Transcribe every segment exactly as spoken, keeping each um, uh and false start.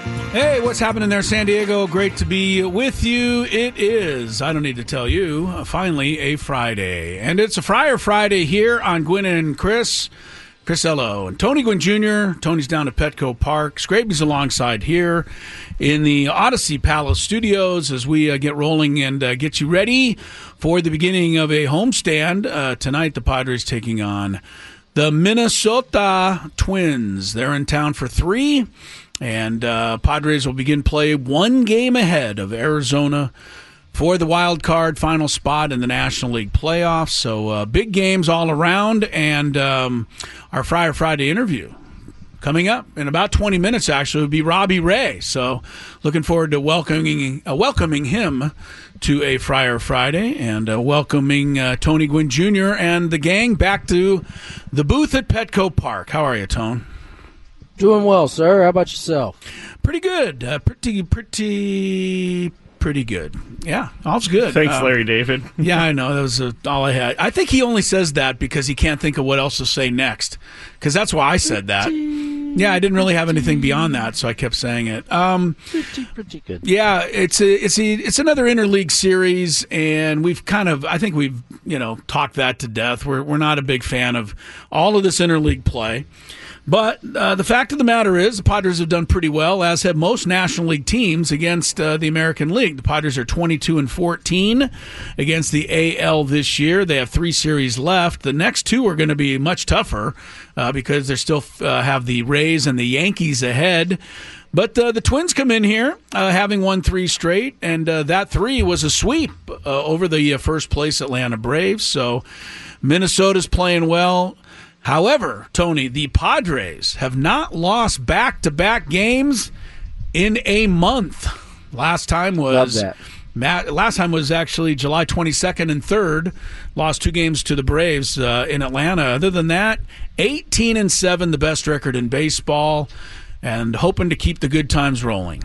Hey, what's happening there, San Diego? Great to be with you. It is, I don't need to tell you, uh, finally a Friday. And it's a Friar Friday here on Gwynn and Chris. Chris Ello and Tony Gwynn Junior Tony's down at Petco Park. Scraby's alongside here in the Odyssey Palace Studios as we uh, get rolling and uh, get you ready for the beginning of a homestand. Uh, tonight, the Padres taking on the Minnesota Twins. They're in town for three. And uh, Padres will begin play one game ahead of Arizona for the wild card final spot in the National League playoffs. So uh, big games all around. And um, our Friar Friday interview coming up in about twenty minutes, actually, would be Robbie Ray. So looking forward to welcoming uh, welcoming him to a Friar Friday and uh, welcoming uh, Tony Gwynn Junior and the gang back to the booth at Petco Park. How are you, Tone? Doing well, sir. How about yourself? Pretty good. Uh, pretty, pretty, pretty good. Yeah, all's good. Thanks, uh, Larry David. Yeah, I know. That was uh, all I had. I think he only says that because he can't think of what else to say next. Because that's why I said that. Yeah, I didn't really have anything beyond that, so I kept saying it. Um, pretty, pretty good. Yeah, it's a, it's a, it's another interleague series, and we've kind of, I think we've, you know, talked that to death. We're we're not a big fan of all of this interleague play. But uh, the fact of the matter is the Padres have done pretty well, as have most National League teams against uh, the American League. The Padres are twenty-two and fourteen against the A L this year. They have three series left. The next two are going to be much tougher uh, because they still uh, have the Rays and the Yankees ahead. But uh, the Twins come in here uh, having won three straight, and uh, that three was a sweep uh, over the uh, first place Atlanta Braves. So Minnesota's playing well. However, Tony, the Padres have not lost back-to-back games in a month. Last time was Matt, last time was actually July twenty-second and third. Lost two games to the Braves uh, in Atlanta. Other than that, eighteen and seven, the best record in baseball, and hoping to keep the good times rolling.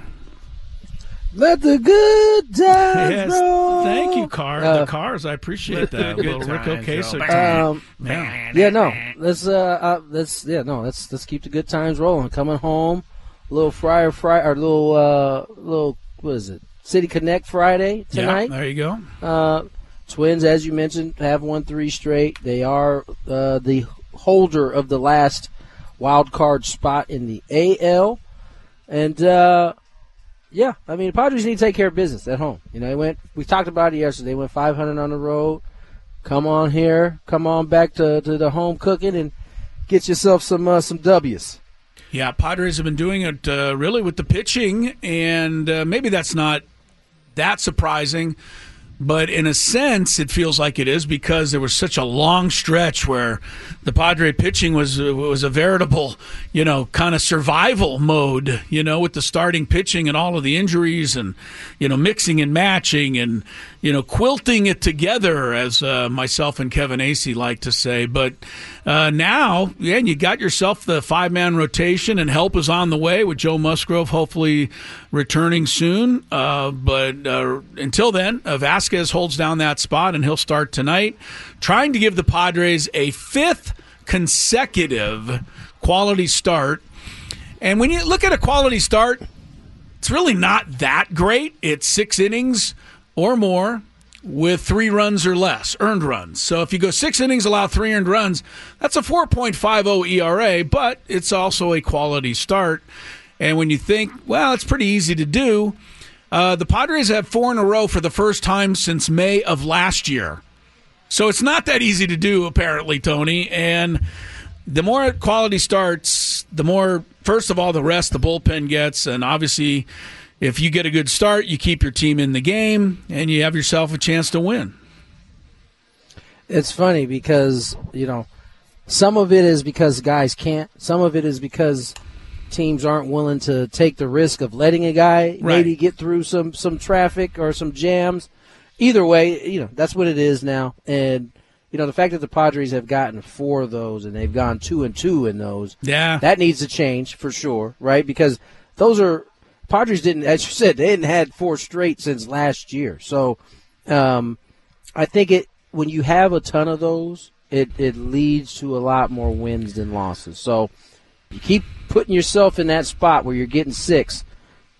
Let the good times yes, roll. Thank you, Car. Uh, the Cars, I appreciate that. Little Rick Ocasek. Um, yeah. yeah, no, let's uh, uh, let's yeah, no, let's let's keep the good times rolling. Coming home, little Friar Friday, or little uh, little what is it? City Connect Friday tonight. Yeah, there you go. Uh, Twins, as you mentioned, have won three straight. They are uh, the holder of the last wild card spot in the A L, and. Uh, Yeah, I mean, the Padres need to take care of business at home. You know, they went. We talked about it yesterday. They went five hundred on the road. Come on here, come on back to, to the home cooking and get yourself some uh, some W's. Yeah, Padres have been doing it uh, really with the pitching, and uh, maybe that's not that surprising. But in a sense, it feels like it is because there was such a long stretch where the Padre pitching was was a veritable, you know, kind of survival mode, you know, with the starting pitching and all of the injuries and, you know, mixing and matching and, you know, quilting it together, as uh, myself and Kevin Acee like to say. But uh, now, yeah, you got yourself the five-man rotation, and help is on the way with Joe Musgrove hopefully returning soon. Uh, but uh, until then, uh, Vasquez holds down that spot, and he'll start tonight, trying to give the Padres a fifth consecutive quality start. And when you look at a quality start, it's really not that great. It's six innings or more with three runs or less, earned runs. So if you go six innings, allow three earned runs, that's a four point five oh E R A, but it's also a quality start. And when you think, well, it's pretty easy to do, uh, the Padres have four in a row for the first time since May of last year. So it's not that easy to do, apparently, Tony. And the more quality starts, the more, first of all, the rest the bullpen gets. And obviously, if you get a good start, you keep your team in the game, and you have yourself a chance to win. It's funny because, you know, some of it is because guys can't. Some of it is because teams aren't willing to take the risk of letting a guy right. maybe get through some, some traffic or some jams. Either way, you know, that's what it is now. And, you know, the fact that the Padres have gotten four of those and they've gone two and two in those, yeah, that needs to change for sure, right? Because those are – Padres didn't – as you said, they hadn't had four straight since last year. So um, I think it when you have a ton of those, it, it leads to a lot more wins than losses. So you keep putting yourself in that spot where you're getting six.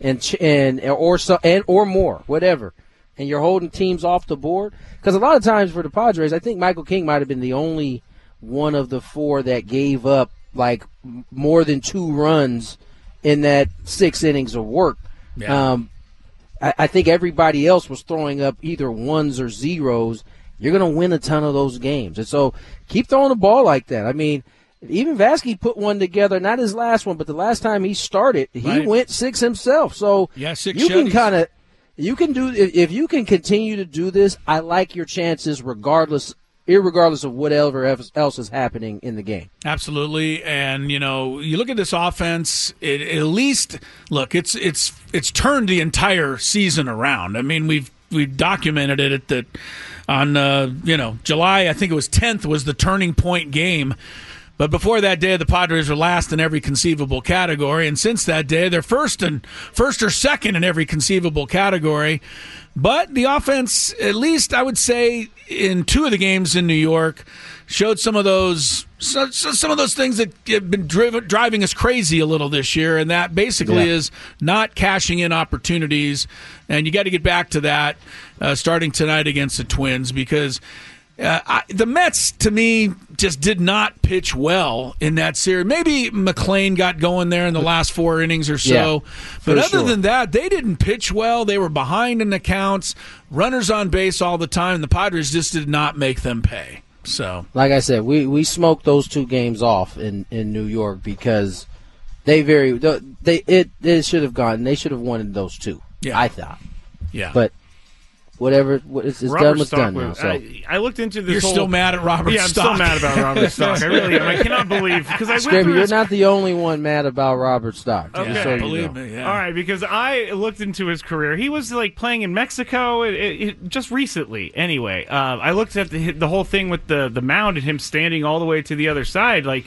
and and or so and or more, whatever, and you're holding teams off the board. Because a lot of times for the Padres, I think Michael King might have been the only one of the four that gave up like more than two runs in that six innings of work. Yeah. Um, I, I think everybody else was throwing up either ones or zeros. You're going to win a ton of those games. And so keep throwing the ball like that. I mean, even Vasquez put one together, not his last one, but the last time he started, he right. went six himself. So yeah, six you shutties. can kind of, you can do, if you can continue to do this, I like your chances regardless irregardless of whatever else is happening in the game. Absolutely. And, you know, you look at this offense, it, at least, look, it's it's it's turned the entire season around. I mean, we've we've documented it that on, uh, you know, July, I think it was tenth was the turning point game. But before that day, the Padres were last in every conceivable category. And since that day, they're first and first or second in every conceivable category. But the offense, at least I would say, in two of the games in New York, showed some of those some of those things that have been driven, driving us crazy a little this year, and that basically yeah. is not cashing in opportunities. And you got to get back to that uh, starting tonight against the Twins, because uh, I, the Mets, to me, just did not pitch well in that series. Maybe McLean got going there in the last four innings or so. Yeah, but other sure. than that, they didn't pitch well. They were behind in the counts, runners on base all the time. The Padres just did not make them pay. So, like I said, we, we smoked those two games off in, in New York because they very they it it should have gone. They should have won those two. Yeah, I thought. Yeah, but. Whatever it's, it's done, what's done now. So. I, I looked into this. You're whole, still mad at Robert yeah, Stock. Yeah, I'm still mad about Robert Stock. I really am. I cannot believe because I went Scrappy, through you're his... not the only one mad about Robert Stock. Okay, so believe you know. me. Yeah. All right, because I looked into his career. He was like playing in Mexico it, it, it, just recently. Anyway, uh, I looked at the the whole thing with the the mound and him standing all the way to the other side. Like,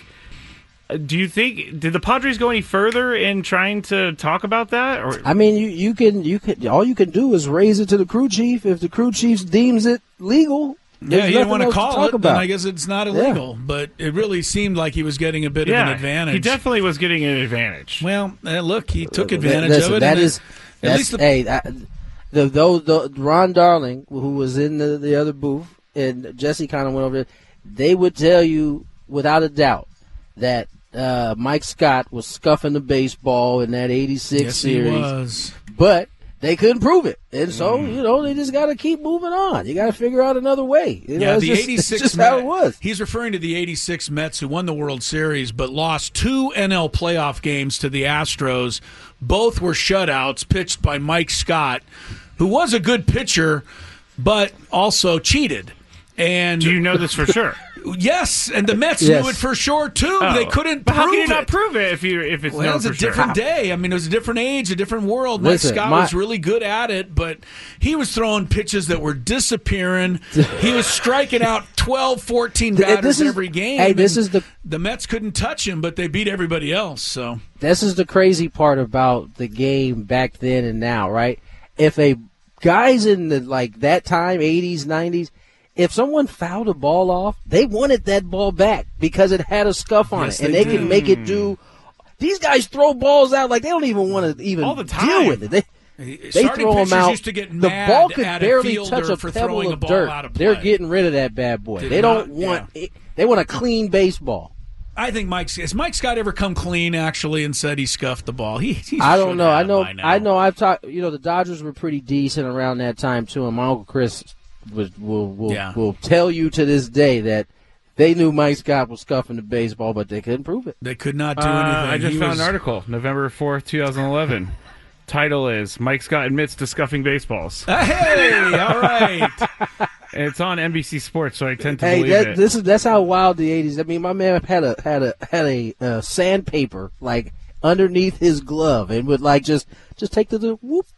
do you think did the Padres go any further in trying to talk about that? Or I mean, you, you can you can all you can do is raise it to the crew chief. If the crew chief deems it legal, yeah, he didn't want to call to it. Then I guess it's not illegal. Yeah. But it really seemed like he was getting a bit yeah, of an advantage. He definitely was getting an advantage. Well, uh, look, he took advantage Listen, of it. That is, at that's, least the, hey, that, the, those the, Ron Darling, who was in the, the other booth, and Jesse kind of went over there. They would tell you without a doubt that. Uh, Mike Scott was scuffing the baseball in that eighty-six yes, series, he was. But they couldn't prove it, and so mm. you know they just got to keep moving on. You got to figure out another way. You yeah, know, the just, eighty-six just Met, how it was. He's referring to the eighty-six Mets who won the World Series but lost two N L playoff games to the Astros. Both were shutouts pitched by Mike Scott, who was a good pitcher, but also cheated. And do you know this for sure? Yes, and the Mets yes. knew it for sure too. Oh. They couldn't but prove how can you it. not prove it if you if it's well, known it was for a different sure? day. I mean, it was a different age, a different world. Listen, Mike Scott my, was really good at it, but he was throwing pitches that were disappearing. He was striking out twelve, fourteen batters is, every game. Hey, this is the the Mets couldn't touch him, but they beat everybody else. So this is the crazy part about the game back then and now, right? If a guys in the like that time, eighties, nineties. If someone fouled a ball off, they wanted that ball back because it had a scuff on yes, it, and they, they do. can make it do. These guys throw balls out like they don't even want to even all the time. deal with it. They, they Starting throw them out. Used to get the mad ball could at barely a touch a for pebble throwing of a ball dirt. out of play. They're getting rid of that bad boy. Did they not, don't want. yeah. They want a clean baseball. I think Mike's has Mike Scott ever come clean actually and said he scuffed the ball? He, he I don't know. I know. Now. I know. I've talked. You know, the Dodgers were pretty decent around that time too, and my Uncle Chris was will will yeah. will tell you to this day that they knew Mike Scott was scuffing the baseball, but they couldn't prove it. They could not do uh, anything. I just he found was... an article, November fourth, twenty eleven. Title is Mike Scott admits to scuffing baseballs. Hey, all right. And it's on N B C Sports, so I tend to hey, believe that, it. this is that's how wild the eighties. I mean, my man had a had a had a uh, sandpaper like underneath his glove and would like just just take the, the whoop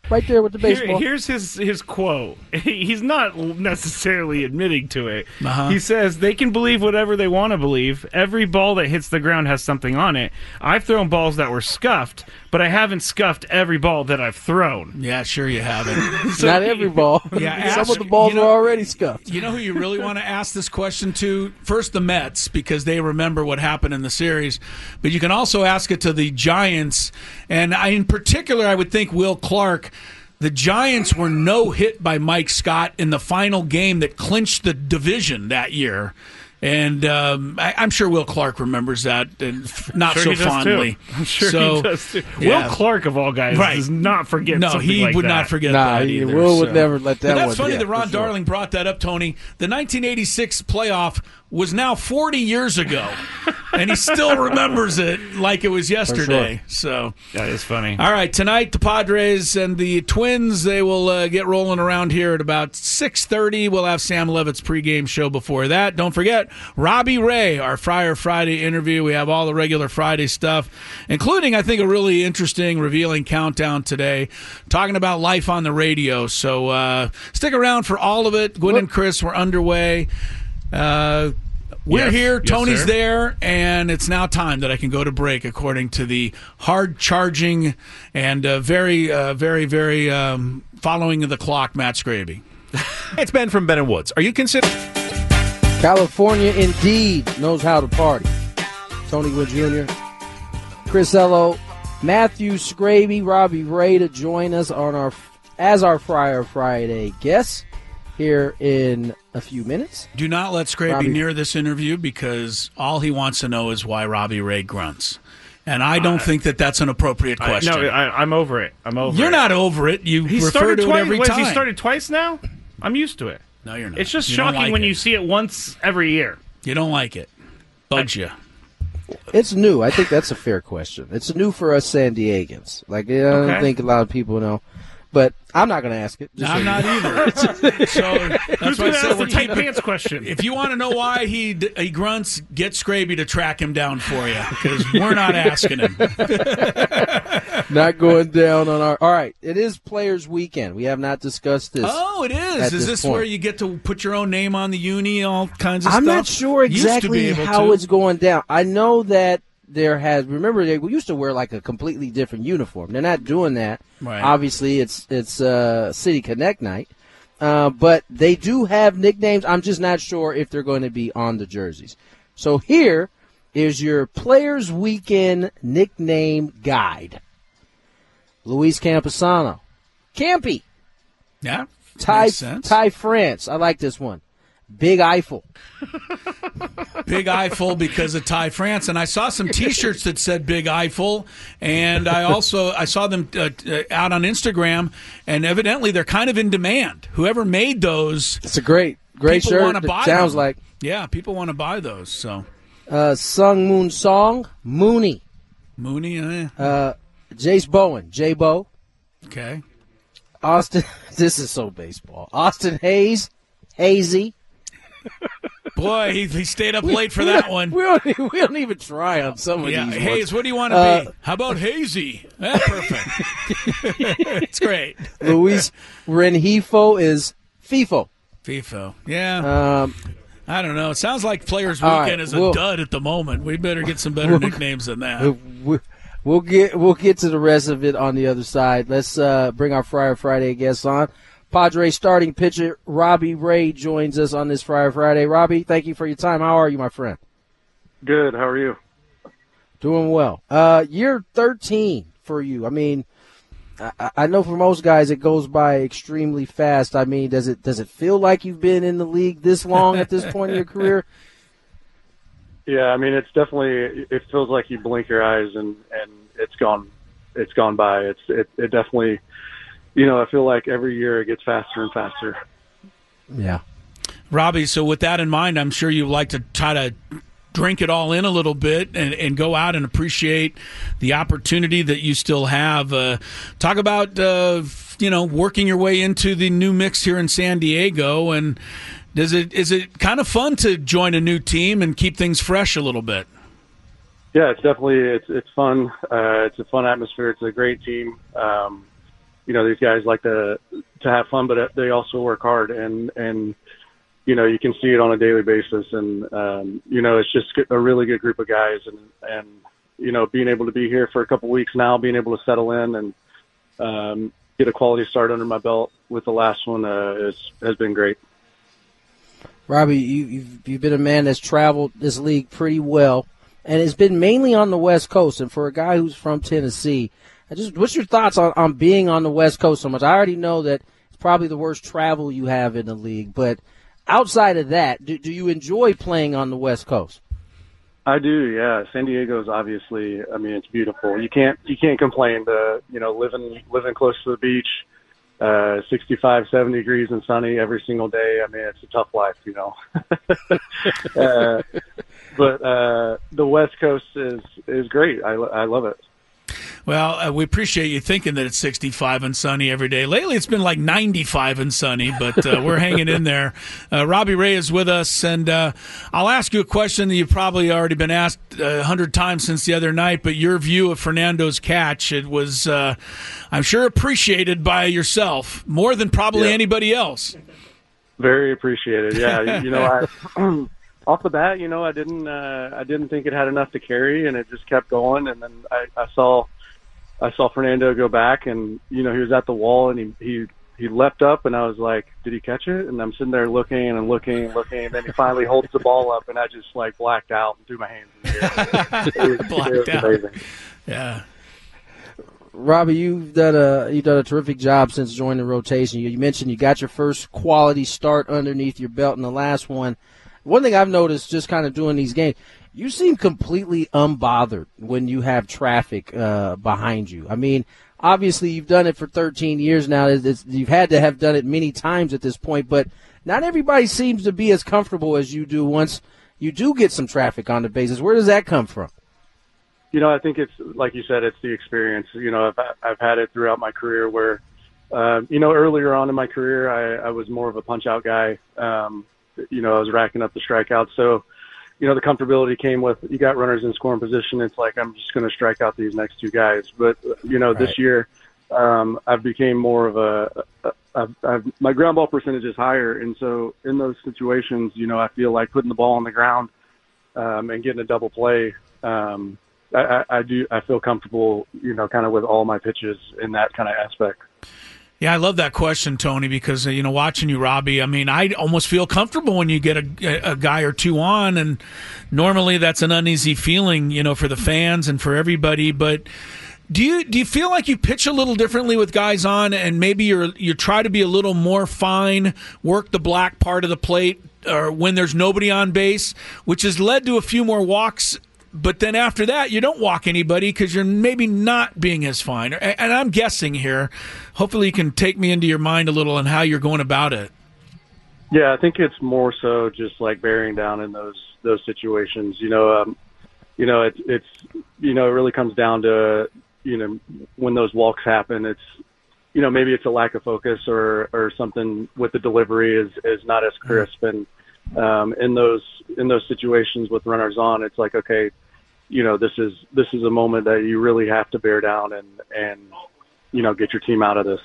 right there with the Here, baseball. here's his his quote. He's not necessarily admitting to it. Uh-huh. He says they can believe whatever they want to believe. Every ball that hits the ground has something on it. I've thrown balls that were scuffed, but I haven't scuffed every ball that I've thrown. Yeah, sure you haven't. So Not he- every ball. Yeah, Some ask- of the balls you know- were already scuffed. You know who you really want to ask this question to? First, the Mets, because they remember what happened in the series. But you can also ask it to the Giants. And I, in particular, I would think Will Clark. The Giants were no hit by Mike Scott in the final game that clinched the division that year. And um, I, I'm sure Will Clark remembers that, and not Sure so he does fondly. too. I'm sure So, he does too. yeah. Will Clark, of all guys, Right. does not forget No, something he like would that. not forget Nah, that he- either. Will would so. never let that But that's one- funny yeah, that Ron for sure. Darling brought that up, Tony. The nineteen eighty-six playoff was now forty years ago, and he still remembers it like it was yesterday. So, That is funny. all right, tonight the Padres and the Twins, they will uh, get rolling around here at about six thirty. We'll have Sam Levitt's pregame show before that. Don't forget, Robbie Ray, our Friar Friday interview. We have all the regular Friday stuff, including, I think, a really interesting, revealing countdown today, talking about life on the radio. So uh, stick around for all of it. Gwen and Chris, we're underway. Uh, we're Yes. here. Yes, Tony's sir. there, and it's now time that I can go to break, according to the hard-charging and uh, very, uh, very, very um, following the clock, Matt Scraby. It's Ben from Ben and Woods. Are you considering? California indeed knows how to party. Tony Wood Junior, Chris Ello, Matthew Scraby, Robbie Ray to join us on our as our Friar Friday guests here in a few minutes. Do not let Scraby Robbie. near this interview, because all he wants to know is why Robbie Ray grunts. And I don't think that that's an appropriate I, question. no, I, I'm over it. I'm over You're it. not over it. You He refer started to twice. it every What, time. He started twice now? I'm used to it. No, you're not. It's just You don't shocking like when it. you see it once every year. You don't like it. Bugs you. It's new. I think that's a fair question. It's new for us San Diegans. Like, I don't Okay. think a lot of people know. But I'm not going to ask it. No, just I'm so not either. So that's Who's why I going to said ask we're the tight keeping. pants question? If you want to know why he d- he grunts, get Scraby to track him down for you, because we're not asking him. Not going down on our. All right. It is Players Weekend. We have not discussed this. Oh, it is. At Is this this point. where you get to put your own name on the uni, all kinds of I'm stuff? not sure Used to be exactly able how to. it's going down. I know that there has. Remember, they we used to wear like a completely different uniform. They're not doing that. Right. Obviously, it's it's uh, City Connect night, uh, but they do have nicknames. I'm just not sure if they're going to be on the jerseys. So here is your Players Weekend nickname guide. Luis Camposano, Campy, Yeah, Ty makes sense. Ty France. I like this one. Big Eiffel. Big Eiffel because of Ty France, and I saw some T-shirts that said Big Eiffel, and I also I saw them uh, uh, out on Instagram, and evidently they're kind of in demand. Whoever made those, It's a great, great people shirt. want to It buy sounds them. like Yeah, people want to buy those. So uh, Sung Moon Song, Mooney, Mooney, eh, uh, Jace Bowen, J Bo, okay. Austin. This is so baseball. Austin Hayes, Hazy. Boy, he, he stayed up late for that one. We don't, e- we don't even try on some of Yeah, these Hayes, ones. what do you want to Uh, be? How about Hazy? Eh, perfect. It's great. Luis Renjifo is FIFO. FIFO. Yeah, Um, I don't know. It sounds like Players All Weekend right, is a we'll- dud at the moment. We better get some better nicknames than that. we- we'll get we'll get to the rest of it on the other side. Let's uh, bring our Friar Friday guests on. Padres starting pitcher Robbie Ray joins us on this Friar Friday. Robbie, thank you for your time. How are you, my friend? Good. How are you? Doing well. Uh, year thirteen for you. I mean, I, I know for most guys it goes by extremely fast. I mean, does it does it feel like you've been in the league this long at this point in your career? Yeah, I mean, it's definitely. It feels like you blink your eyes and and it's gone. It's gone by. It's it. It definitely. You know, I feel like every year it gets faster and faster. Yeah. Robbie, so with that in mind, I'm sure you like to try to drink it all in a little bit and, and go out and appreciate the opportunity that you still have. Uh, talk about, uh, you know, working your way into the new mix here in San Diego. And does it is it kind of fun to join a new team and keep things fresh a little bit? Yeah, it's definitely it's it's fun. Uh, it's a fun atmosphere. It's a great team. Um, you know, these guys like to to have fun, but they also work hard, and and you know, you can see it on a daily basis, and um, you know, it's just a really good group of guys, and and you know, being able to be here for a couple weeks now, being able to settle in and um, get a quality start under my belt with the last one uh, is, has been great. Robbie, you, you've you've been a man that's traveled this league pretty well, and it's been mainly on the West Coast. And for a guy who's from Tennessee, I just what's your thoughts on, on being on the West Coast so much? I already know that it's probably the worst travel you have in the league, but outside of that, do, do you enjoy playing on the West Coast? I do, yeah. San Diego's obviously, I mean, it's beautiful. You can't you can't complain. To you know, living living close to the beach, uh, sixty-five, seventy degrees and sunny every single day. I mean, it's a tough life, you know. uh, but uh, the West Coast is is great. I I love it. Well, uh, we appreciate you thinking that it's sixty-five and sunny every day. Lately, it's been like ninety-five and sunny, but uh, we're hanging in there. Uh, Robbie Ray is with us, and uh, I'll ask you a question that you've probably already been asked a hundred times since the other night, but your view of Fernando's catch, it was, uh, I'm sure, appreciated by yourself more than probably yeah. anybody else. Very appreciated, yeah. You know, I... Off the bat, you know, I didn't, uh, I didn't think it had enough to carry, and it just kept going. And then I, I saw, I saw Fernando go back, and you know, he was at the wall, and he, he, he leapt up, and I was like, did he catch it? And I'm sitting there looking and looking and looking, and then he finally holds the ball up, and I just like blacked out and threw my hands in the air. It was, blacked it was out. amazing. Yeah. Robbie, you've done a you've done a terrific job since joining the rotation. You, you mentioned you got your first quality start underneath your belt in the last one. One thing I've noticed just kind of doing these games, you seem completely unbothered when you have traffic uh, behind you. I mean, obviously you've done it for thirteen years now. It's, it's, you've had to have done it many times at this point, but not everybody seems to be as comfortable as you do once you do get some traffic on the bases. Where does that come from? You know, I think it's, like you said, it's the experience. You know, I've, I've had it throughout my career where, uh, you know, earlier on in my career, I, I was more of a punch-out guy. Um You know, I was racking up the strikeouts. So, you know, the comfortability came with, you got runners in scoring position. It's like, I'm just going to strike out these next two guys. But, you know, right. This year, um, I've became more of a, a, a I've, my ground ball percentage is higher. And so in those situations, you know, I feel like putting the ball on the ground um, and getting a double play. Um, I, I, I do, I feel comfortable, you know, kind of with all my pitches in that kind of aspect. Yeah, I love that question, Tony, because, uh, you know, watching you, Robbie, I mean, I almost feel comfortable when you get a, a guy or two on, and normally that's an uneasy feeling, you know, for the fans and for everybody. But do you do you feel like you pitch a little differently with guys on, and maybe you're you try to be a little more fine, work the black part of the plate, or when there's nobody on base, which has led to a few more walks? But then after that, you don't walk anybody because you're maybe not being as fine. And I'm guessing here. Hopefully you can take me into your mind a little on how you're going about it. Yeah, I think it's more so just like bearing down in those those situations. You know, um, you know, it's it's you know, it really comes down to, you know, when those walks happen. It's, you know, maybe it's a lack of focus or or something with the delivery is is not as crisp. And um, in those in those situations with runners on, it's like, okay, you know, this is this is a moment that you really have to bear down and and you know, get your team out of this.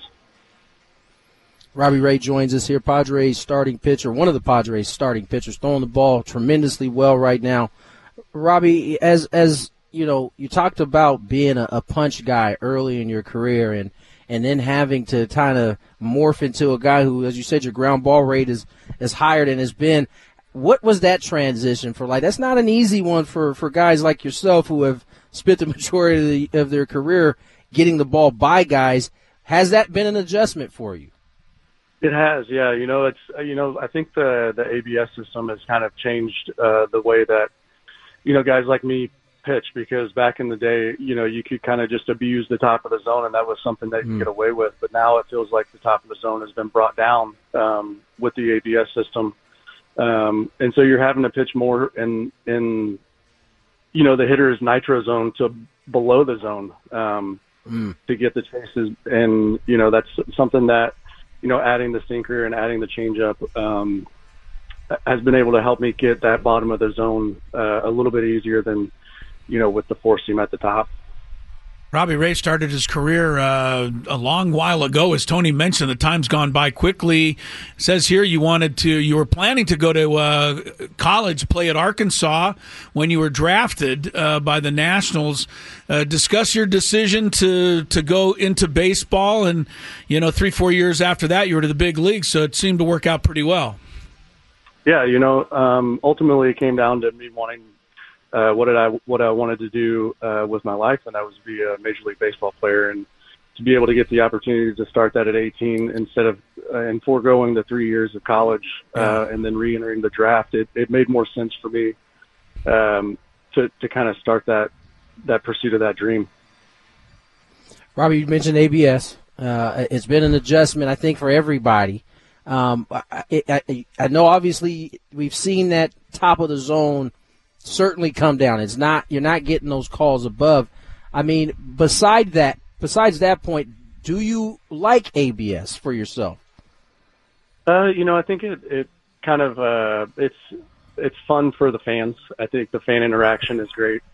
Robbie Ray joins us here, Padres starting pitcher, one of the Padres starting pitchers, throwing the ball tremendously well right now. Robbie, as as you know, you talked about being a, a punch guy early in your career, and and then having to kind of morph into a guy who, as you said, your ground ball rate is is higher than it's been. What was that transition for? Like, that's not an easy one for, for guys like yourself who have spent the majority of, the, of their career getting the ball by guys. Has that been an adjustment for you? It has, yeah. You know, it's you know, I think the the A B S system has kind of changed uh, the way that, you know, guys like me pitch, because back in the day, you know, you could kind of just abuse the top of the zone, and that was something that you mm. could get away with. But now it feels like the top of the zone has been brought down um, with the A B S system. Um, and so you're having to pitch more in, in, you know, the hitter's nitro zone to below the zone, um, mm. to get the chases. And, you know, that's something that, you know, adding the sinker and adding the changeup, um, has been able to help me get that bottom of the zone, uh, a little bit easier than, you know, with the four seam at the top. Robbie Ray started his career uh, a long while ago, as Tony mentioned. The time's gone by quickly. It says here you wanted to, you were planning to go to uh, college, play at Arkansas when you were drafted uh, by the Nationals. Uh, discuss your decision to to go into baseball, and you know, three four years after that, you were to the big leagues. So it seemed to work out pretty well. Yeah, you know, um, ultimately it came down to me wanting. Uh, what did I what I wanted to do uh, with my life, and that was to be a Major League Baseball player, and to be able to get the opportunity to start that at eighteen instead of uh, and foregoing the three years of college uh, and then re-entering the draft, it, it made more sense for me um, to to kind of start that that pursuit of that dream. Robbie, you mentioned A B S. Uh, it's been an adjustment, I think, for everybody. Um, I, I, I know, obviously, we've seen that top of the zone certainly come down. It's not, you're not getting those calls above. I mean, beside that, besides that point, do you like A B S for yourself? Uh, you know, I think it, it kind of uh, it's it's fun for the fans. I think the fan interaction is great.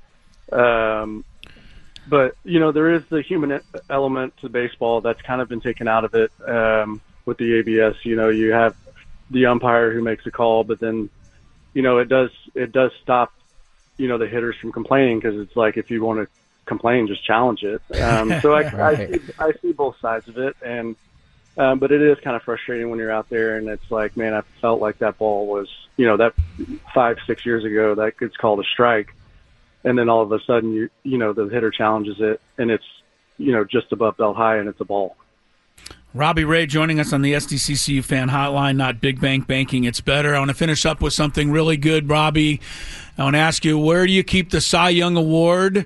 Um, but you know, there is the human element to baseball that's kind of been taken out of it um, with the A B S. You know, you have the umpire who makes a call, but then you know it does it does stop you know, the hitters from complaining, because it's like, if you want to complain, just challenge it. Um, so I, right. I, see, I see both sides of it. And, um, but it is kind of frustrating when you're out there and it's like, man, I felt like that ball was, you know, that five, six years ago, that gets called a strike. And then all of a sudden, you, you know, the hitter challenges it and it's, you know, just above belt high and it's a ball. Robbie Ray joining us on the S D C C U Fan Hotline, not Big Bank Banking. It's better. I want to finish up with something really good, Robbie. I want to ask you, where do you keep the Cy Young Award?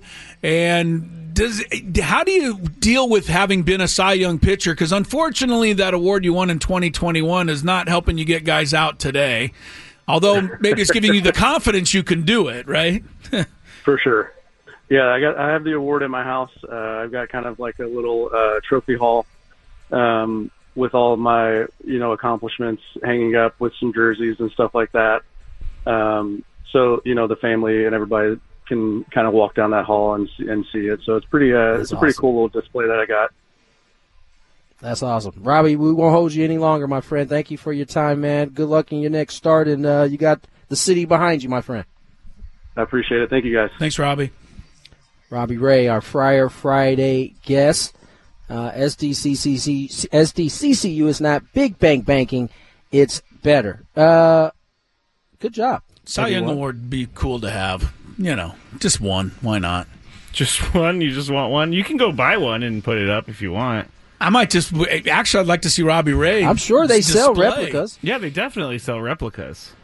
And does how do you deal with having been a Cy Young pitcher? Because unfortunately, that award you won in twenty twenty-one is not helping you get guys out today. Although maybe it's giving you the confidence you can do it, right? For sure. Yeah, I got. I have the award in my house. Uh, I've got kind of like a little uh, trophy hall. Um, with all of my, you know, accomplishments hanging up with some jerseys and stuff like that. Um, so, you know, the family and everybody can kind of walk down that hall and see, and see it. So it's pretty, uh, it's a pretty cool little display that I got. That's awesome. Robbie, we won't hold you any longer, my friend. Thank you for your time, man. Good luck in your next start. And, uh, you got the city behind you, my friend. I appreciate it. Thank you, guys. Thanks, Robbie. Robbie Ray, our Friar Friday guest. Uh, S D C C C, S D C C U is not big bank banking. It's better. Uh, good job. Cy Young Award would be cool to have. You know, just one. Why not? Just one? You just want one? You can go buy one and put it up if you want. I might just – actually, I'd like to see Robbie Ray. I'm sure they display. sell replicas. Yeah, they definitely sell replicas.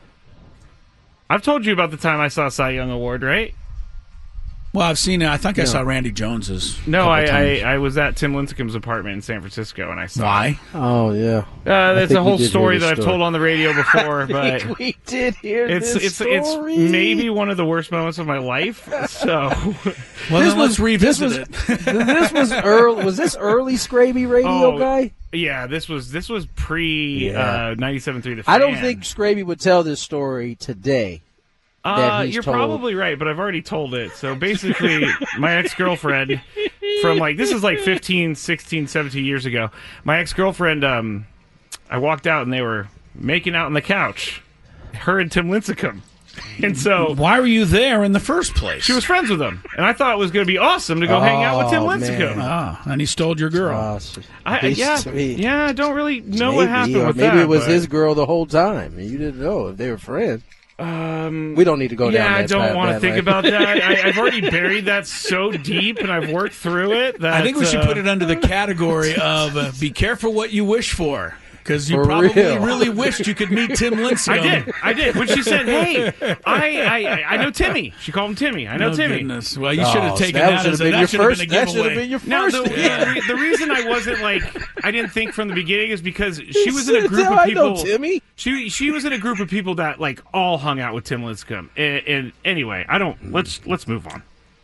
I've told you about the time I saw Cy Young Award, right? Well, I've seen it. I think no. I saw Randy Jones's. No, I, I I was at Tim Lincecum's apartment in San Francisco, and I saw Why? it. Oh, yeah. Uh, that's a whole story that story. I've told on the radio before, but we did hear it's this it's story. it's maybe one of the worst moments of my life. So, well, this then was, let's revisit this was, it. This was early. Was this early Scraby radio oh, guy? Yeah, this was this was pre Yeah. uh, ninety-seven point three The Fan. I don't think Scraby would tell this story today. Uh, he's you're told. probably right, but I've already told it. So basically, my ex-girlfriend from like, this is like fifteen, sixteen, seventeen years ago. My ex-girlfriend, um, I walked out and they were making out on the couch. Her and Tim Lincecum. And so... Why were you there in the first place? She was friends with him. And I thought it was going to be awesome to go Oh, hang out with Tim Lincecum. man. Ah, and he stole your girl. Uh, I, yeah, yeah, I don't really know what happened or with maybe that. Maybe it was but, his girl the whole time, and you didn't know if they were friends. Um, we don't need to go yeah, down that I don't bad, want to bad think way. about that. I, I've already buried that so deep, and I've worked through it. That, I think we should uh, put it under the category of uh, be careful what you wish for. Because you For probably real. really wished you could meet Tim Lincecum. I did. I did. When she said, "Hey, I, I, I know Timmy," she called him Timmy. I know Oh, Timmy. goodness. Well, you should have Oh, taken that that, should as have a, been your that should have first. been a That should giveaway. have been your Now, first. the, one. the, re- the reason I wasn't like, I didn't think from the beginning is because she was in a group of I know people. Timmy. She she was in a group of people that like all hung out with Tim Lincecum. And, and anyway, I don't. Let's let's move on.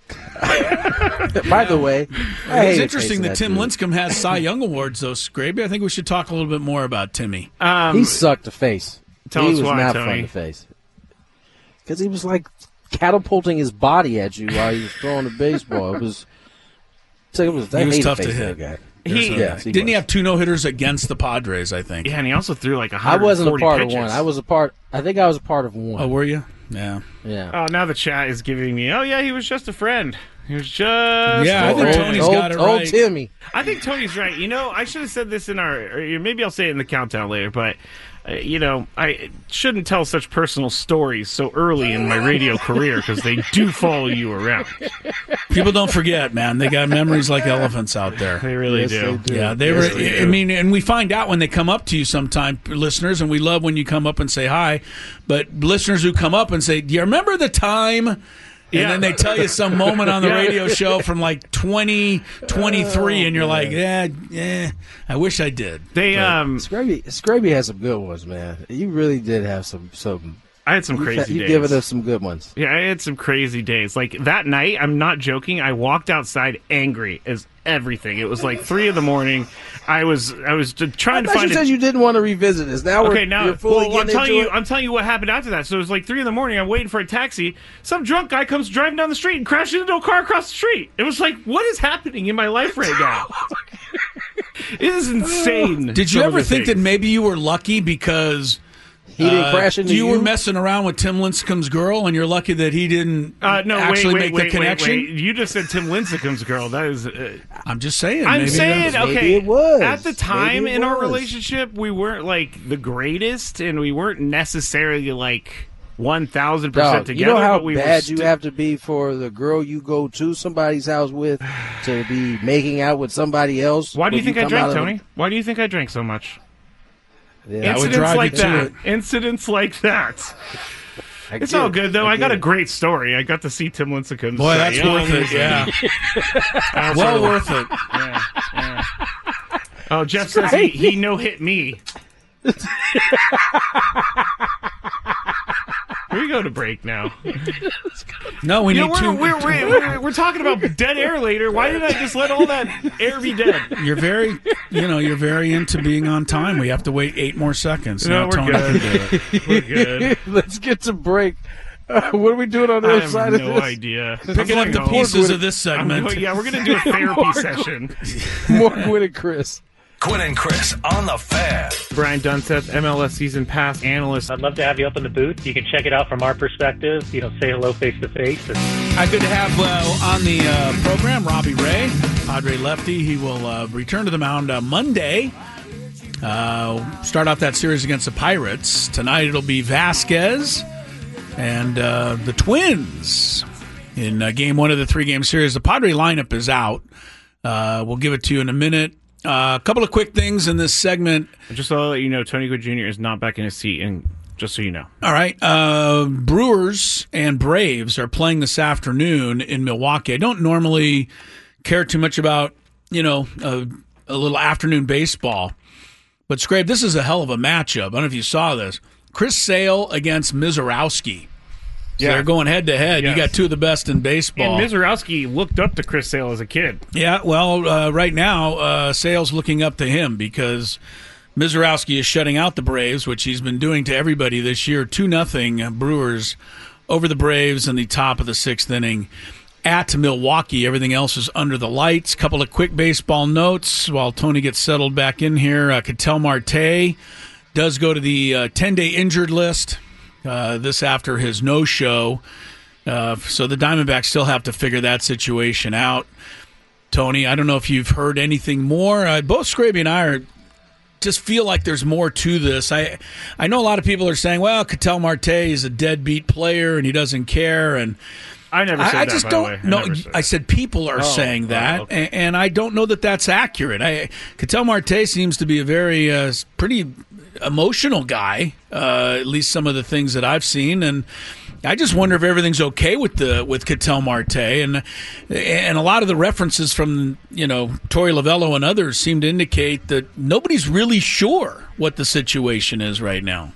By the way, I It's hate interesting facing that Tim dude. Lincecum has Cy Young Awards, though, Scraby. I think we should talk a little bit more about Timmy. Um, He sucked to face. Tell he us was why, not Tony. fun to face. Because he was like catapulting his body at you while he was throwing the baseball. It was So it was, he I was hate tough to to face hit. that guy. He, Yes, he Didn't he was. have two no-hitters against the Padres, I think? Yeah, and he also threw like one I hundred forty wasn't a part pitches. of one. I was a part. I think I was a part of one. Oh, were you? Yeah. yeah. Oh, now the chat is giving me, oh, yeah, he was just a friend. He was just Yeah, a I think friend. Tony's old, got it old right. Timmy. I think Tony's right. You know, I should have said this in our, or maybe I'll say it in the countdown later, but, uh, you know, I shouldn't tell such personal stories so early in my radio career because they do follow you around. People don't forget, man. They got memories like elephants out there. They really Yes, do. they do. Yeah, they Yes, were. they I do. mean, and we find out when they come up to you sometime, listeners, and we love when you come up and say hi. But listeners who come up and say, "Do you remember the time?" And Yeah. then they tell you some moment on the Yeah. radio show from like twenty twenty-three, and you're like, "Yeah, yeah, I wish I did." They, um, Scraby, Scraby has some good ones, man. You really did have some. some I had some you crazy you days. given us some good ones. Yeah, I had some crazy days. Like that night, I'm not joking. I walked outside angry as everything. It was like three in the morning. I was I was just I trying to thought find. you a, said you didn't want to revisit this. Now okay, we're now you're fully well, I'm getting telling into you, it. I'm telling you what happened after that. So it was like three in the morning. I'm waiting for a taxi. Some drunk guy comes driving down the street and crashes into a car across the street. It was like, what is happening in my life right now? It is insane. Did you some of ever the think that things. maybe you were lucky because He didn't uh, crash into you you. were messing around with Tim Lincecum's girl, and you're lucky that he didn't Uh, no, actually wait, wait, make wait, the connection? wait, wait. You just said Tim Lincecum's girl. That is. Uh, I'm just saying. I'm maybe saying, that's- Maybe okay. it was. At the time Maybe it in our was. relationship, we weren't like the greatest, and we weren't necessarily like one thousand percent Dog, together. you know how but we bad were you sti- have to be for the girl you go to somebody's house with to be making out with somebody else. Why do you when think I come drank, out of Tony? Why do you think I drank so much? the- Yeah, That would Incidents drive like you to that. it. Incidents like that. I It's get all it. good though. I, got get a it. great story. I got to see Tim Lincecum. Boy, that's worth it. Yeah. well worth it. Yeah, yeah. Oh, Jeff says he, he no hit me. We go to break now. No, we You need know, we're, two. we're, we're, we're, we're talking about dead air later. Why did I just let all that air be dead? You're very, you know, you're very into being on time. We have to wait eight more seconds. No, Now we're Tony good. can do it. We're good. Let's get to break. Uh, what are we doing on the I other have side no of this? idea. Picking up the I'm going pieces home. of this I'm segment. going- yeah, we're going to do a therapy session. More Quinn and Chris. Quinn and Chris on the Fan. Brian Dunseth, M L S season pass analyst. I'd love to have you up in the booth. You can check it out from our perspective. You know, say hello face to face. And Uh, good to have uh, on the uh, program Robbie Ray, Padre lefty. He will uh, return to the mound uh, Monday. Uh, start off that series against the Pirates. Tonight it'll be Vasquez and uh, the Twins in uh, game one of the three-game series. The Padre lineup is out. Uh, we'll give it to you in a minute. Uh, a couple of quick things in this segment. Just to let you know, Tony Gwynn Junior is not back in his seat, and just so you know. All right. Uh, Brewers and Braves are playing this afternoon in Milwaukee. I don't normally care too much about, you know, a, a little afternoon baseball. But, Scrape, this is a hell of a matchup. I don't know if you saw this. Chris Sale against Mizorowski. So Yeah. they're going head-to-head. You Yes. got two of the best in baseball. And Mizorowski looked up to Chris Sale as a kid. Yeah, well, uh, right now, uh, Sale's looking up to him because Mizorowski is shutting out the Braves, which he's been doing to everybody this year. two nothing Brewers over the Braves in the top of the sixth inning at Milwaukee. Everything else is under the lights. Couple of quick baseball notes while Tony gets settled back in here. Uh, Ketel Marte does go to the uh, ten-day injured list. Uh, this after his no-show. Uh, so the Diamondbacks still have to figure that situation out. Tony, I don't know if you've heard anything more. Uh, both Scraby and I are just feel like there's more to this. I I know a lot of people are saying, well, Ketel Marte is a deadbeat player and he doesn't care. And I never said I, I that, just by don't the way. I know. never said I that. said people are Oh, saying oh, that, okay. and, and I don't know that that's accurate. I Ketel Marte seems to be a very uh, pretty emotional guy, uh, at least some of the things that I've seen, and I just wonder if everything's okay with the with Ketel Marte, and and a lot of the references from you know Torey Lovello and others seem to indicate that nobody's really sure what the situation is right now.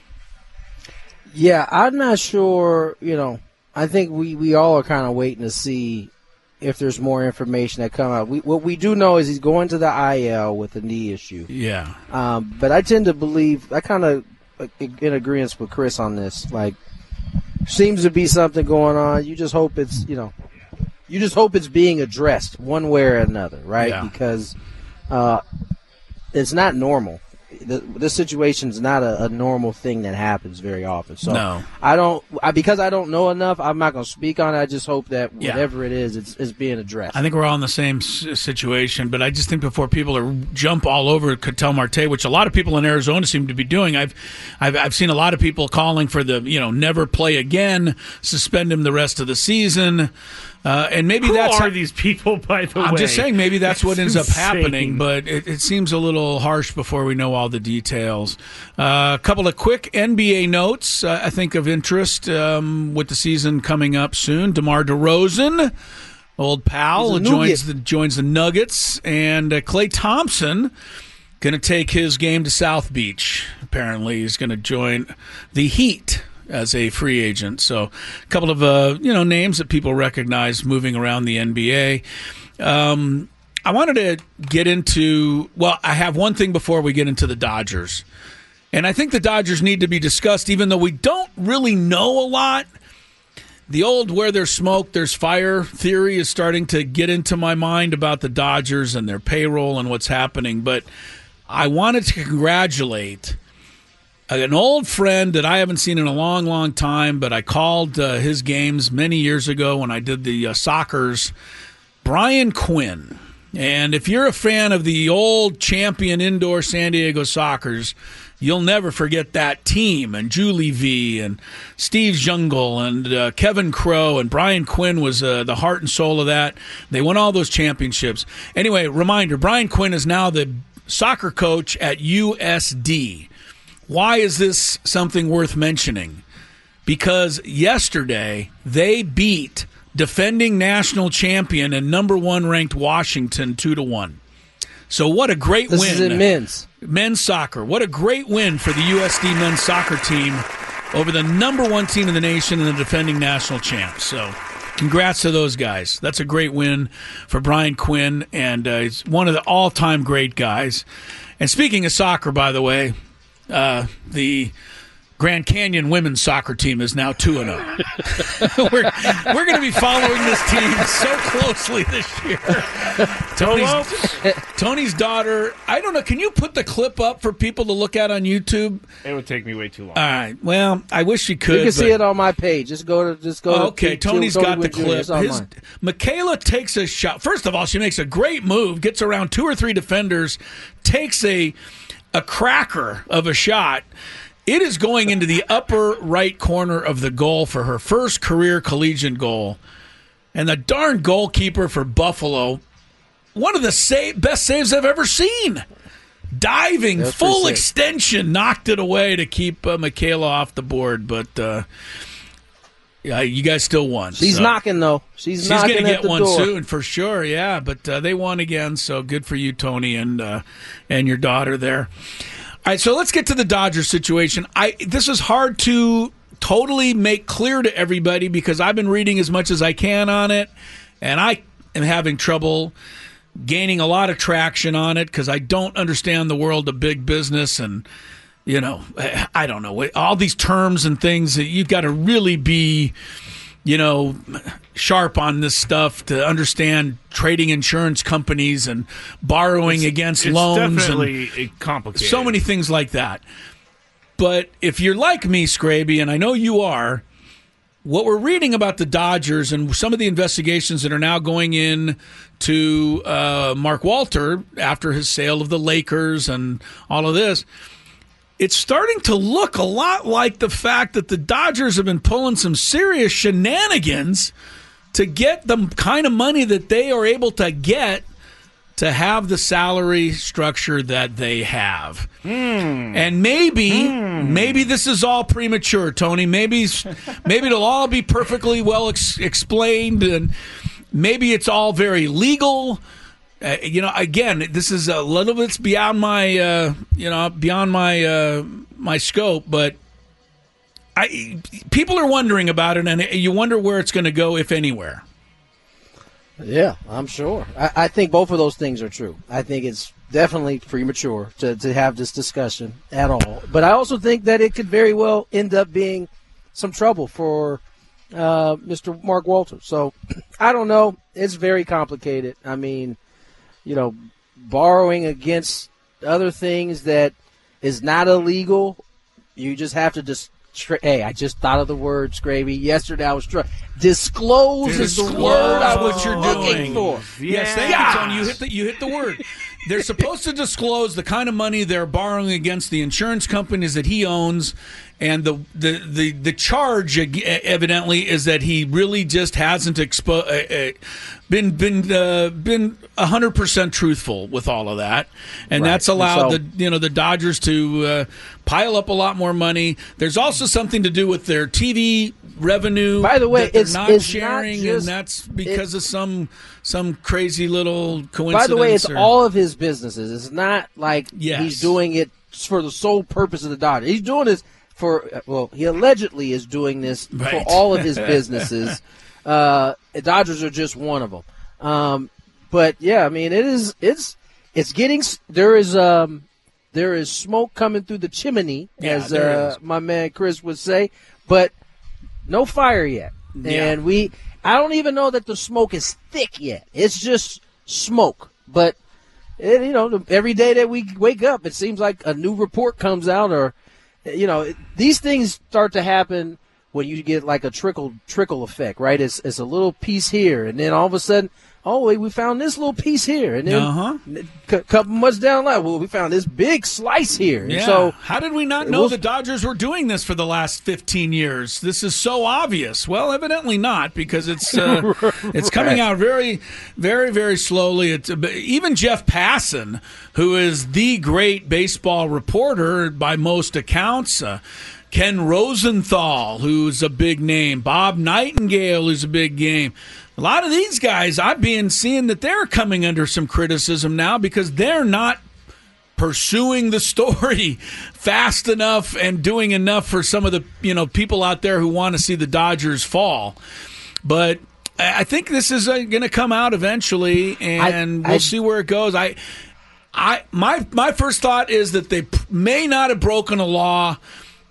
Yeah, I'm not sure, you know, I think we, we all are kind of waiting to see if there's more information that come out. We, what we do know is he's going to the I L with a knee issue. Yeah, Um, but I tend to believe, I kind of in agreement with Chris on this. Like, seems to be something going on. You just hope it's, you know, you just hope it's being addressed one way or another, right? Yeah. Because uh, it's not normal. The, this situation is not a, a normal thing that happens very often. So No. I don't I, because I don't know enough. I'm not going to speak on it. I just hope that Yeah. whatever it is, it's, it's being addressed. I think we're all in the same s- situation, but I just think before people are jump all over Ketel Marte, which a lot of people in Arizona seem to be doing, I've, I've I've seen a lot of people calling for the you know never play again, suspend him the rest of the season, uh, and maybe Who that's are how, these people, by the way? I'm just saying maybe that's what ends up Insane. happening, but it, it seems a little harsh before we know all the details. Uh, a couple of quick N B A notes, uh, I think, of interest um, with the season coming up soon. DeMar DeRozan, old pal, He's a joins Nugget. the joins the Nuggets, and uh, Klay Thompson going to take his game to South Beach. Apparently, he's going to join the Heat as a free agent. So, a couple of uh, you know names that people recognize moving around the N B A. Um, I wanted to get into, well, I have one thing before we get into the Dodgers. And I think the Dodgers need to be discussed, even though we don't really know a lot. The old where there's smoke, there's fire theory is starting to get into my mind about the Dodgers and their payroll and what's happening. But I wanted to congratulate an old friend that I haven't seen in a long, long time, but I called uh, his games many years ago when I did the uh, Sockers, Brian Quinn. And if you're a fan of the old champion indoor San Diego Sockers, you'll never forget that team, and Julie V and Steve Jungle and uh, Kevin Crow, and Brian Quinn was uh, the heart and soul of that. They won all those championships. Anyway, reminder, Brian Quinn is now the soccer coach at U S D. Why is this something worth mentioning? Because yesterday they beat defending national champion and number one ranked Washington two to one. So what a great this win. is in men's. Men's soccer. What a great win for the U S D men's soccer team over the number one team in the nation and the defending national champs. So congrats to those guys. That's a great win for Brian Quinn, and uh, he's one of the all-time great guys. And speaking of soccer, by the way, uh, the Grand Canyon women's soccer team is now two and oh. We're, we're going to be following this team so closely this year. Tony's, Tony's daughter, I don't know, can you put the clip up for people to look at on YouTube? It would take me way too long. All right. Well, I wish you could. You can but... see it on my page. Just go to just go. Oh, okay, to, Tony's Tony got the Wynn Junior clip. It's on His, mine. Michaela takes a shot. First of all, she makes a great move, gets around two or three defenders, takes a a cracker of a shot. It is going into the upper right corner of the goal for her first career collegiate goal. And the darn goalkeeper for Buffalo, one of the save, best saves I've ever seen. Diving, That's full pretty sick. extension, knocked it away to keep uh, Michaela off the board. But uh, yeah, you guys still won. She's so. knocking though. She's, She's knocking going to at get the one door. soon for sure, yeah. But uh, they won again, so good for you, Tony, and uh, and your daughter there. All right, so let's get to the Dodgers situation. I this is hard to totally make clear to everybody because I've been reading as much as I can on it, and I am having trouble gaining a lot of traction on it because I don't understand the world of big business and, you know, I don't know, all these terms and things that you've got to really be, you know, sharp on this stuff to understand trading insurance companies and borrowing It's- against it's loans definitely and complicated. so many things like that. But if you're like me, Scraby, and I know you are, what we're reading about the Dodgers and some of the investigations that are now going in to uh, Mark Walter after his sale of the Lakers and all of this, it's starting to look a lot like the fact that the Dodgers have been pulling some serious shenanigans to get the kind of money that they are able to get to have the salary structure that they have. Mm. And maybe, mm. maybe this is all premature, Tony. Maybe, maybe it'll all be perfectly well ex- explained, and maybe it's all very legal. Uh, you know, again, this is a little bit beyond my, uh, you know, beyond my uh, my scope. But I, people are wondering about it, and you wonder where it's going to go, if anywhere. Yeah, I'm sure. I, I think both of those things are true. I think it's definitely premature to, to have this discussion at all. But I also think that it could very well end up being some trouble for uh, Mister Mark Walters. So I don't know. It's very complicated. I mean, you know, borrowing against other things that is not illegal, you just have to just. Tra- hey, I just thought of the word, Scravy. Yesterday I was trying. Disclose, Disclose is the word I was what you're looking doing. for. Yes, thank you, Tony. You hit the you hit the word. They're supposed to disclose the kind of money they're borrowing against the insurance companies that he owns, and the the the, the charge evidently is that he really just hasn't expo- uh, uh, been been uh, been one hundred percent truthful with all of that, and right. that's allowed and so, the you know the Dodgers to uh, pile up a lot more money. There's also something to do with their T V revenue. By the way, that they're it's not it's sharing, not just, and that's because it, of some some crazy little coincidence. By the way, it's or, all of his businesses. It's not like yes. he's doing it for the sole purpose of the Dodgers. He's doing this for well, he allegedly is doing this right. for all of his businesses. uh, the Dodgers are just one of them. Um, but yeah, I mean, it is it's it's getting there is um there is smoke coming through the chimney, yeah, as uh, my man Chris would say, but no fire yet. Yeah. And we I don't even know that the smoke is thick yet. It's just smoke. But it, you know, every day that we wake up, it seems like a new report comes out, or you know, these things start to happen when you get like a trickle trickle effect, right? It's it's a little piece here, and then all of a sudden, oh, wait, we found this little piece here, and then uh-huh. a couple months down the line, well, we found this big slice here. Yeah. And so how did we not know was, the Dodgers were doing this for the last fifteen years? This is so obvious. Well, evidently not, because it's uh, right. it's coming out very, very, very slowly. It's, even Jeff Passan, who is the great baseball reporter by most accounts, uh, Ken Rosenthal, who's a big name, Bob Nightingale, who's a big name. A lot of these guys, I've been seeing that they're coming under some criticism now because they're not pursuing the story fast enough and doing enough for some of the you know people out there who want to see the Dodgers fall. But I think this is uh, going to come out eventually, and I, we'll I, see where it goes. I, I, my my first thought is that they may not have broken a law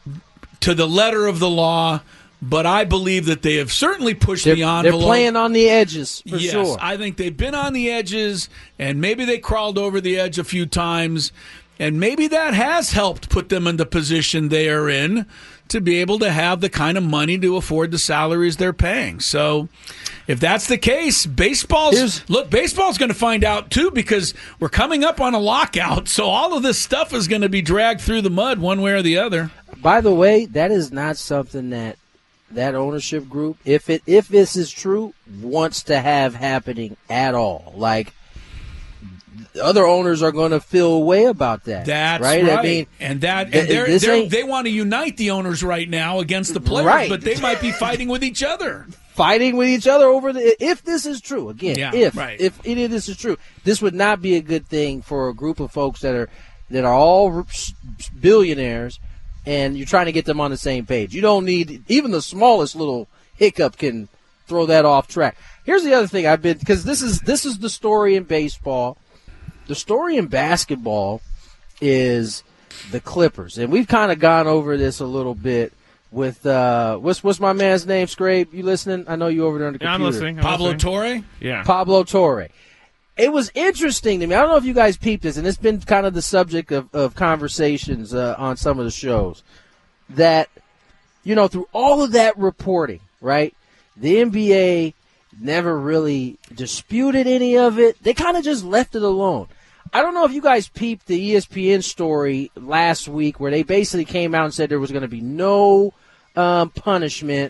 to the letter of the law, but I believe that they have certainly pushed they're, the envelope. They're playing on the edges, for yes, sure. I think they've been on the edges, and maybe they crawled over the edge a few times, and maybe that has helped put them in the position they are in to be able to have the kind of money to afford the salaries they're paying. So if that's the case, baseball's Here's, look, baseball's going to find out too, because we're coming up on a lockout, so all of this stuff is going to be dragged through the mud one way or the other. By the way, that is not something that that ownership group, if it if this is true, wants to have happening at all. Like, other owners are going to feel a way about that. That's right. right. I mean, and that th- and they're, they're, ain't- they want to unite the owners right now against the players, Right. but they might be fighting with each other. Fighting with each other over the. If this is true, again, Yeah, if right. if any of this is true, this would not be a good thing for a group of folks that are that are all billionaires, and you're trying to get them on the same page. You don't need even the smallest little hiccup can throw that off track. Here's the other thing I've been because this is this is the story in baseball. The story in basketball is the Clippers, and we've kind of gone over this a little bit with uh, what's what's my man's name? Scrape, you listening? I know you over there on the computer. Yeah, I'm listening. I'm Pablo listening. Torre? Yeah. Pablo Torre. It was interesting to me. I don't know if you guys peeped this, and it's been kind of the subject of, of conversations uh, on some of the shows, that, you know, through all of that reporting, right, the N B A never really disputed any of it. They kind of just left it alone. I don't know if you guys peeped the E S P N story last week where they basically came out and said there was going to be no um, punishment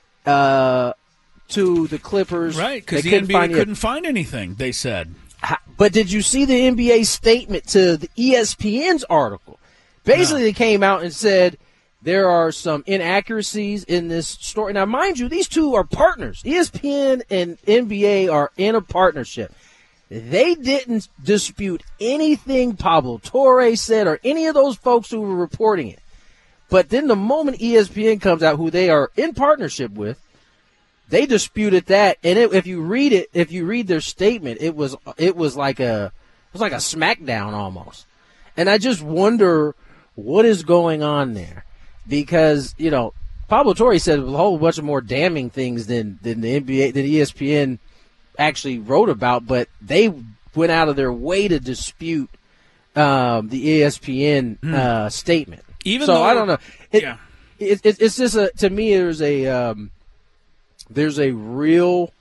uh, to the Clippers. Right, because They the N B A find couldn't find anything, they said. But did you see the N B A statement to the E S P N's article? Basically, No. they came out and said there are some inaccuracies in this story. Now, mind you, these two are partners. E S P N and N B A are in a partnership. They didn't dispute anything Pablo Torre said or any of those folks who were reporting it. But then the moment E S P N comes out, who they are in partnership with, they disputed that. And it, if you read it, if you read their statement, it was it was like a it was like a smackdown almost. And I just wonder what is going on there, because you know Pablo Torre said a whole bunch of more damning things than, than the N B A, than E S P N actually wrote about, but they went out of their way to dispute um, the E S P N mm. uh, statement. Even so though, I don't know. It, yeah. it, it, it's just a to me. There's a um, there's a real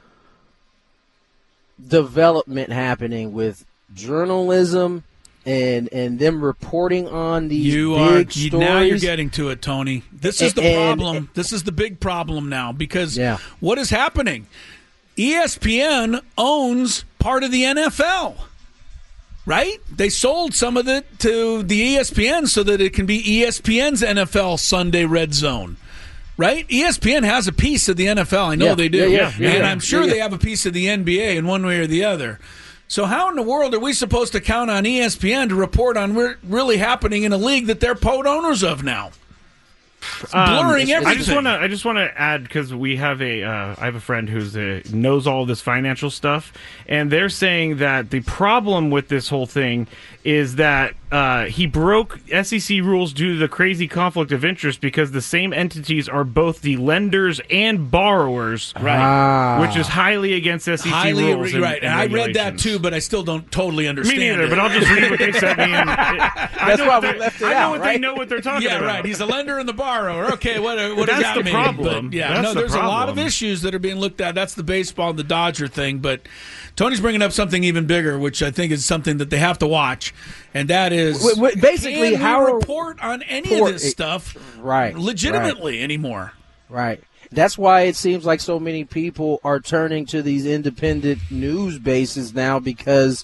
development happening with journalism and and them reporting on these you big are stories. you, now you're getting to it, Tony. This is the and, problem. and, this is the big problem now because yeah. what is happening? E S P N owns part of the N F L, right? They sold some of it to the E S P N so that it can be E S P N's N F L Sunday Red Zone. Right? E S P N has a piece of the N F L. I know yeah, they do. Yeah, yeah, yeah, and yeah, I'm sure yeah, yeah. they have a piece of the N B A in one way or the other. So how in the world are we supposed to count on E S P N to report on what's really happening in a league that they're pod owners of now? It's blurring um, everything. I just want to. I just want to add because we have a. Uh, I have a friend who's a, knows all this financial stuff, and they're saying that the problem with this whole thing is that uh, he broke S E C rules due to the crazy conflict of interest because the same entities are both the lenders and borrowers, right? Ah. Which is highly against S E C highly, rules. And, right, and, and I read that too, but I still don't totally understand. Me neither, it. but I'll just read what they sent me. And it, That's I know why what we left it I know out, what right? they know what they're talking yeah, about. right. He's a lender and the borrower. Okay, what, what That's does that the mean? problem. But, yeah, That's no, the there's a lot of problem. issues that are being looked at. That's the baseball and the Dodger thing, but Tony's bringing up something even bigger, which I think is something that they have to watch, and that is W- w- basically can we how report on any report, of this stuff right, legitimately right. anymore. Right. That's why it seems like so many people are turning to these independent news bases now because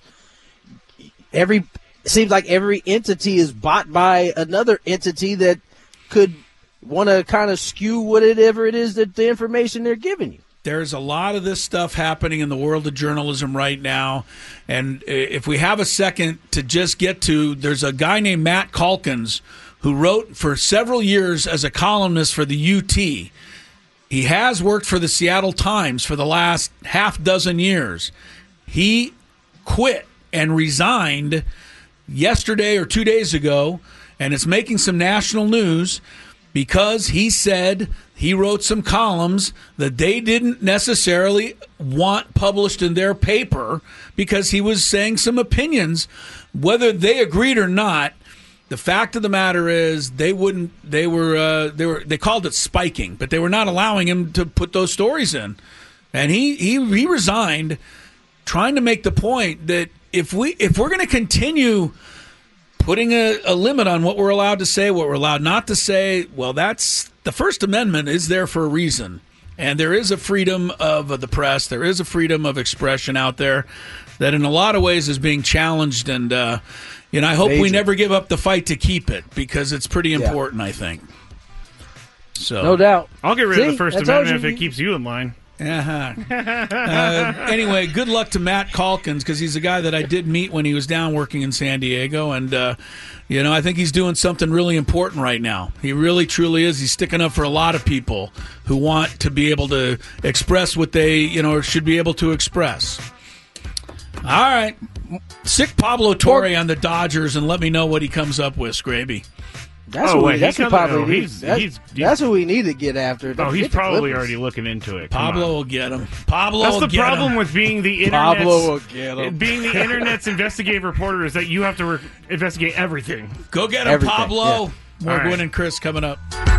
every it seems like every entity is bought by another entity that could want to kind of skew whatever it is that the information they're giving you. There's a lot of this stuff happening in the world of journalism right now. And if we have a second to just get to, there's a guy named Matt Calkins who wrote for several years as a columnist for the U T. He has worked for the Seattle Times for the last half dozen years. He quit and resigned yesterday or two days ago, and it's making some national news because he said he wrote some columns that they didn't necessarily want published in their paper because he was saying some opinions. Whether they agreed or not, the fact of the matter is they wouldn't. They were. Uh, they were. They called it spiking, but they were not allowing him to put those stories in. And he he, he resigned, trying to make the point that if we if we're going to continue putting a, a limit on what we're allowed to say, what we're allowed not to say, well, that's the First Amendment is there for a reason. And there is a freedom of the press. There is a freedom of expression out there that in a lot of ways is being challenged. And, uh, you know, I hope Major. we never give up the fight to keep it because it's pretty important, yeah. I think. So No doubt. I'll get rid See, of the First I told Amendment you. if it keeps you in line. Uh-huh. uh, anyway, good luck to Matt Calkins because he's a guy that I did meet when he was down working in San Diego. And, uh, you know, I think he's doing something really important right now. He really, truly is. He's sticking up for a lot of people who want to be able to express what they, you know, should be able to express. All right. Sick Pablo Torre on the Dodgers and let me know what he comes up with, Scraby. That's oh, who wait, we, that's he who comes- probably oh, need- he's- that's, he's- that's who we need to get after. Don't Oh, he's forget the probably Clippers. already looking into it. Come Pablo on. will get him. Pablo That's will the get problem him. with being the internet's, Pablo will get him. being the internet's investigative reporter is that you have to re- investigate everything. Go get him, Everything, Pablo. yeah. More All right. Gwynn and Chris coming up.